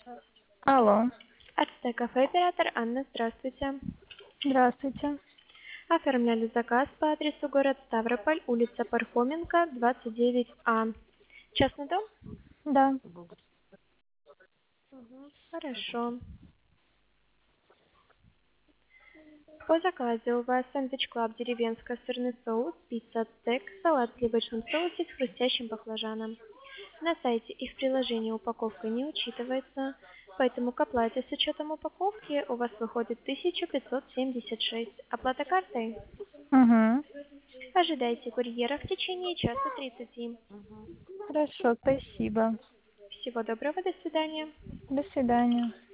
Алло, Ацтек-кафе, оператор Анна, здравствуйте. здравствуйте. Оформляли заказ по адресу город Ставрополь, улица Пархоменко, 29А. Частный дом? Да. Хорошо. По заказу у вас сэндвич клаб деревенско-сырный соус, пицца стек, салат в сливочном соусе с хрустящим баклажаном. На сайте и в приложении упаковка не учитывается, поэтому к оплате с учетом упаковки у вас выходит 1576. Оплата картой? Угу. Ожидайте курьера в течение часа 30. Хорошо, спасибо. Всего доброго, до свидания. До свидания.